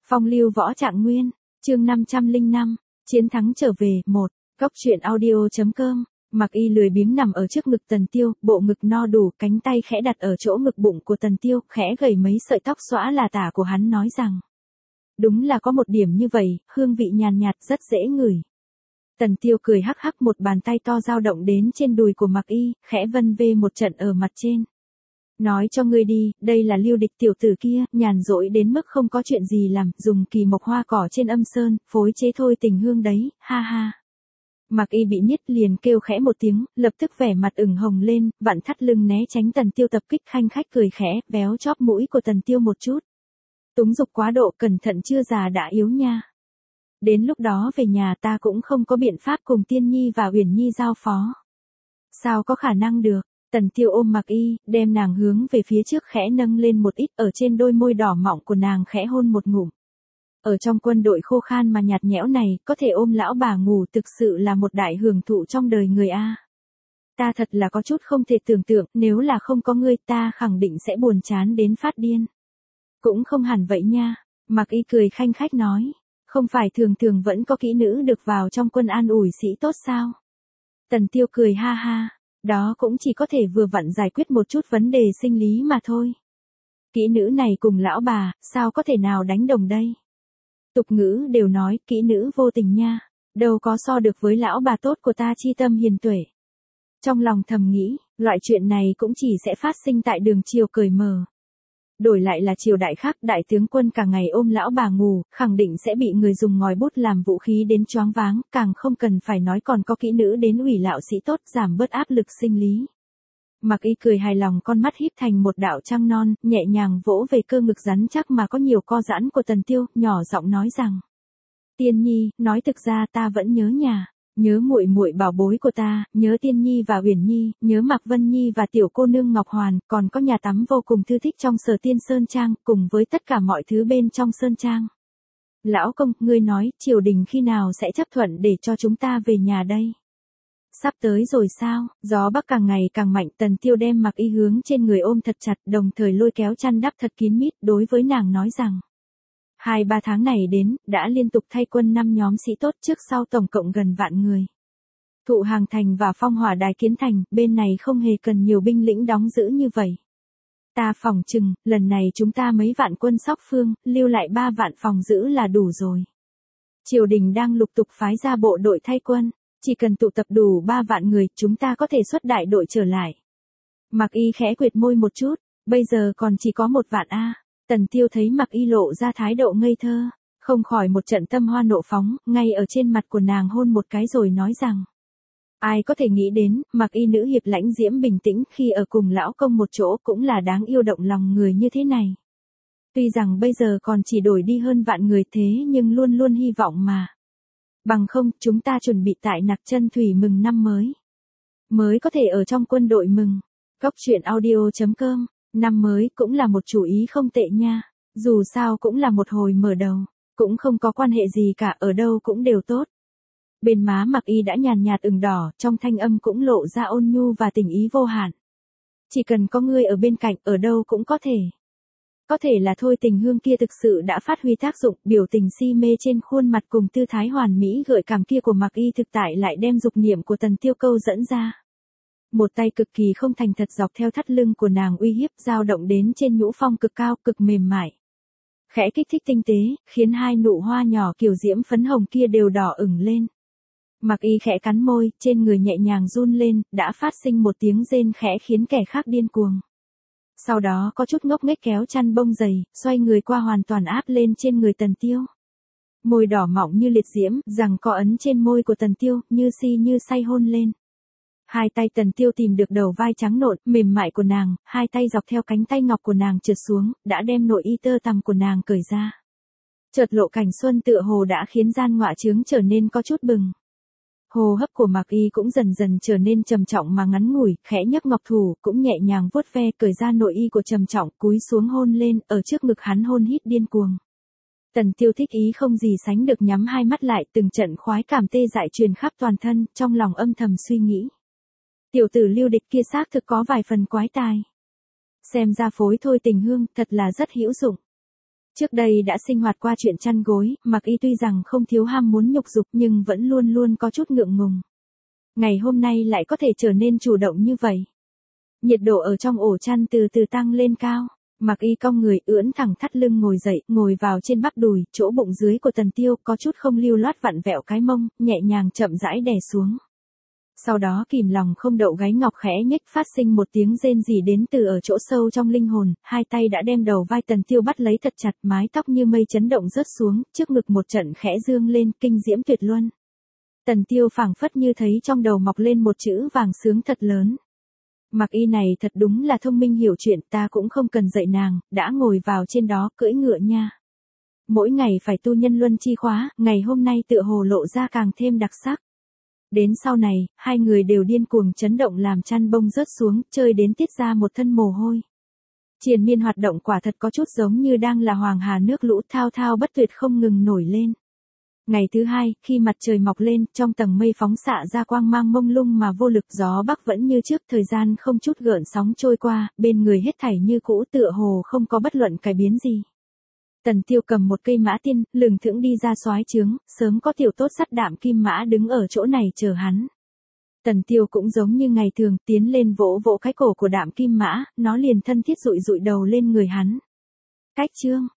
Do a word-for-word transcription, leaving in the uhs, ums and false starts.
Phong lưu võ trạng nguyên, chương năm trăm lẻ năm, chiến thắng trở về, một, góc truyện audio.com, Mặc Y lười biếng nằm ở trước ngực Tần Tiêu, bộ ngực no đủ, cánh tay khẽ đặt ở chỗ ngực bụng của Tần Tiêu, khẽ gầy mấy sợi tóc xõa là tả của hắn nói rằng. Đúng là có một điểm như vậy, hương vị nhàn nhạt, rất dễ ngửi. Tần Tiêu cười hắc hắc, một bàn tay to dao động đến trên đùi của Mặc Y, khẽ vân vê một trận ở mặt trên. Nói cho ngươi đi, đây là Lưu Địch tiểu tử kia, nhàn rỗi đến mức không có chuyện gì làm, dùng kỳ mộc hoa cỏ trên âm sơn, phối chế thôi tình hương đấy, ha ha. Mặc Y bị niết liền kêu khẽ một tiếng, lập tức vẻ mặt ửng hồng lên, vặn thắt lưng né tránh Tần Tiêu tập kích, khanh khách cười khẽ, véo chóp mũi của Tần Tiêu một chút. Túng dục quá độ, cẩn thận chưa già đã yếu nha. Đến lúc đó về nhà ta cũng không có biện pháp cùng Tiên Nhi và Uyển Nhi giao phó. Sao có khả năng được? Tần Tiêu ôm Mặc Y, đem nàng hướng về phía trước khẽ nâng lên một ít, ở trên đôi môi đỏ mọng của nàng khẽ hôn một ngụm. Ở trong quân đội khô khan mà nhạt nhẽo này, có thể ôm lão bà ngủ thực sự là một đại hưởng thụ trong đời người a. Ta thật là có chút không thể tưởng tượng, nếu là không có ngươi ta khẳng định sẽ buồn chán đến phát điên. Cũng không hẳn vậy nha, Mặc Y cười khanh khách nói, không phải thường thường vẫn có kỹ nữ được vào trong quân an ủi sĩ tốt sao? Tần Tiêu cười ha ha. Đó cũng chỉ có thể vừa vặn giải quyết một chút vấn đề sinh lý mà thôi. Kỹ nữ này cùng lão bà, sao có thể nào đánh đồng đây? Tục ngữ đều nói, kỹ nữ vô tình nha, đâu có so được với lão bà tốt của ta chi tâm hiền tuệ. Trong lòng thầm nghĩ, loại chuyện này cũng chỉ sẽ phát sinh tại đường triều cởi mở. Đổi lại là triều đại khác, đại tướng quân cả ngày ôm lão bà ngủ, khẳng định sẽ bị người dùng ngòi bút làm vũ khí đến choáng váng, càng không cần phải nói còn có kỹ nữ đến ủy lạo sĩ tốt, giảm bớt áp lực sinh lý. Mặc Y cười hài lòng, con mắt híp thành một đạo trăng non, nhẹ nhàng vỗ về cơ ngực rắn chắc mà có nhiều co giãn của Tần Tiêu, nhỏ giọng nói rằng: Tiên Nhi, nói thực ra ta vẫn nhớ nhà. Nhớ muội muội bảo bối của ta, nhớ Tiên Nhi và Uyển Nhi, nhớ Mạc Vân Nhi và tiểu cô nương Ngọc Hoàn, còn có nhà tắm vô cùng thư thích trong Sở Tiên Sơn Trang, cùng với tất cả mọi thứ bên trong Sơn Trang. Lão công, ngươi nói, triều đình khi nào sẽ chấp thuận để cho chúng ta về nhà đây? Sắp tới rồi sao? Gió bắc càng ngày càng mạnh, Tần Tiêu đem Mặc Y hướng trên người ôm thật chặt, đồng thời lôi kéo chăn đắp thật kín mít, đối với nàng nói rằng. Hai ba tháng này đến, đã liên tục thay quân năm nhóm sĩ tốt, trước sau tổng cộng gần vạn người. Thụ Hàng Thành và Phong Hỏa Đài Kiến Thành, bên này không hề cần nhiều binh lĩnh đóng giữ như vậy. Ta phỏng chừng, lần này chúng ta mấy vạn quân Sóc Phương, lưu lại ba vạn phòng giữ là đủ rồi. Triều đình đang lục tục phái ra bộ đội thay quân, chỉ cần tụ tập đủ ba vạn người, chúng ta có thể xuất đại đội trở lại. Mặc Y khẽ quệt môi một chút, bây giờ còn chỉ có một vạn a. Tần Tiêu thấy Mặc Y lộ ra thái độ ngây thơ, không khỏi một trận tâm hoa nộ phóng, ngay ở trên mặt của nàng hôn một cái rồi nói rằng. Ai có thể nghĩ đến, Mặc Y nữ hiệp lãnh diễm bình tĩnh khi ở cùng lão công một chỗ cũng là đáng yêu động lòng người như thế này. Tuy rằng bây giờ còn chỉ đổi đi hơn vạn người thế nhưng luôn luôn hy vọng mà. Bằng không, chúng ta chuẩn bị tại Nặc Chân Thủy mừng năm mới. Mới có thể ở trong quân đội mừng. Góc truyện audio.com. Năm mới cũng là một chủ ý không tệ nha, dù sao cũng là một hồi mở đầu, cũng không có quan hệ gì cả, ở đâu cũng đều tốt. Bên má Mặc Y đã nhàn nhạt ửng đỏ, trong thanh âm cũng lộ ra ôn nhu và tình ý vô hạn. Chỉ cần có ngươi ở bên cạnh, ở đâu cũng có thể. Có thể là thôi tình hương kia thực sự đã phát huy tác dụng, biểu tình si mê trên khuôn mặt cùng tư thái hoàn mỹ gợi cảm kia của Mặc Y thực tại lại đem dục niệm của Tần Tiêu câu dẫn ra. Một tay cực kỳ không thành thật dọc theo thắt lưng của nàng uy hiếp, dao động đến trên nhũ phong cực cao, cực mềm mại. Khẽ kích thích tinh tế, khiến hai nụ hoa nhỏ kiểu diễm phấn hồng kia đều đỏ ửng lên. Mặc Y khẽ cắn môi, trên người nhẹ nhàng run lên, đã phát sinh một tiếng rên khẽ khiến kẻ khác điên cuồng. Sau đó có chút ngốc nghếch kéo chăn bông dày, xoay người qua hoàn toàn áp lên trên người Tần Tiêu. Môi đỏ mọng như liệt diễm, rằng co ấn trên môi của Tần Tiêu, như si như say hôn lên. Hai tay Tần Tiêu tìm được đầu vai trắng nộn, mềm mại của nàng, hai tay dọc theo cánh tay ngọc của nàng trượt xuống, đã đem nội y tơ tằm của nàng cởi ra. Chợt lộ cảnh xuân tựa hồ đã khiến gian ngọa trướng trở nên có chút bừng. Hô hấp của Mặc Y cũng dần dần trở nên trầm trọng mà ngắn ngủi, khẽ nhấc ngọc thủ, cũng nhẹ nhàng vuốt ve cởi ra nội y của trầm trọng, cúi xuống hôn lên, ở trước ngực hắn hôn hít điên cuồng. Tần Tiêu thích ý không gì sánh được, nhắm hai mắt lại, từng trận khoái cảm tê dại truyền khắp toàn thân, trong lòng âm thầm suy nghĩ. Tiểu tử Lưu Địch kia xác thực có vài phần quái tài. Xem ra phối thôi tình hương, thật là rất hữu dụng. Trước đây đã sinh hoạt qua chuyện chăn gối, Mạc Y tuy rằng không thiếu ham muốn nhục dục nhưng vẫn luôn luôn có chút ngượng ngùng. Ngày hôm nay lại có thể trở nên chủ động như vậy. Nhiệt độ ở trong ổ chăn từ từ tăng lên cao. Mạc Y cong người ưỡn thẳng thắt lưng ngồi dậy, ngồi vào trên bắp đùi, chỗ bụng dưới của Tần Tiêu có chút không lưu loát vặn vẹo cái mông, nhẹ nhàng chậm rãi đè xuống. Sau đó kìm lòng không đậu gáy ngọc khẽ nhếch phát sinh một tiếng rên rỉ đến từ ở chỗ sâu trong linh hồn, hai tay đã đem đầu vai Tần Tiêu bắt lấy thật chặt, mái tóc như mây chấn động rớt xuống, trước ngực một trận khẽ dương lên, kinh diễm tuyệt luân. Tần Tiêu phảng phất như thấy trong đầu mọc lên một chữ vàng sướng thật lớn. Mạc Y này thật đúng là thông minh hiểu chuyện, ta cũng không cần dạy nàng, đã ngồi vào trên đó cưỡi ngựa nha. Mỗi ngày phải tu nhân luân chi khóa, ngày hôm nay tựa hồ lộ ra càng thêm đặc sắc. Đến sau này, hai người đều điên cuồng chấn động làm chăn bông rớt xuống, chơi đến tiết ra một thân mồ hôi. Triền miên hoạt động quả thật có chút giống như đang là hoàng hà nước lũ thao thao bất tuyệt không ngừng nổi lên. Ngày thứ hai, khi mặt trời mọc lên, trong tầng mây phóng xạ ra quang mang mông lung mà vô lực, gió bắc vẫn như trước, thời gian không chút gợn sóng trôi qua, bên người hết thảy như cũ tựa hồ không có bất luận cải biến gì. Tần Tiêu cầm một cây mã tiên, lừng thững đi ra soái trướng, sớm có tiểu tốt sắt đạm kim mã đứng ở chỗ này chờ hắn. Tần Tiêu cũng giống như ngày thường, tiến lên vỗ vỗ cái cổ của đạm kim mã, nó liền thân thiết dụi dụi đầu lên người hắn. Cách chương